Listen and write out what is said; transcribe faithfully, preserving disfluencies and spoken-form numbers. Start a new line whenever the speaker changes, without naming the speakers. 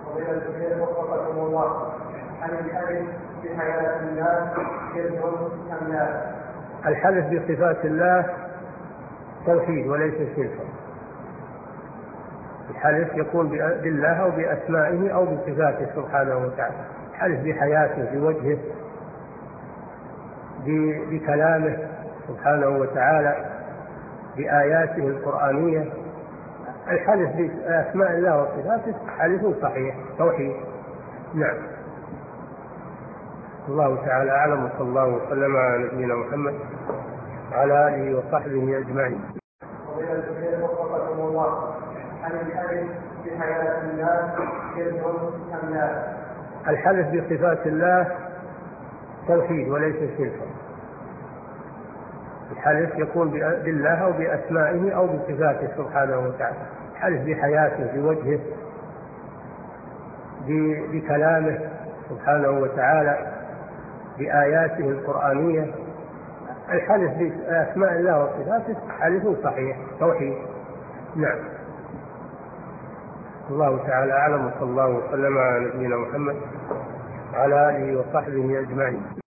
وإلى الخير وفقكم الله. هل الحلف بحياة الله شرك أم لا؟
الحلف بصفات الله توحيد وليس شركا. الحلف يكون بالله أو بأسمائه أو بصفاته سبحانه وتعالى. الحلف بحياته بوجهه بكلامه سبحانه وتعالى بآياته القرآنية. الحلف بأسماء الله وصفاته حلف صحيح توحيد. نعم. الله تعالى أعلم، وصلى الله وسلم على نبينا محمد وعلى آله وصحبه أجمعين.
وإلى الخير وفقكم الله. هل الحلف بحياة الله شرك أم لا؟
الحلف بصفات الله توحيد وليس شركا. الحلف يكون بالله أو بأسمائه أو بصفاته سبحانه وتعالى. الحلف بحياته بوجهه بكلامه سبحانه وتعالى بآياته القرآنية. الحلف بأسماء الله وصفاته حلف صحيح توحيد. نعم. الله تعالى أعلم، وصلى الله وسلم على نبينا محمد وعلى آله وصحبه أجمعين.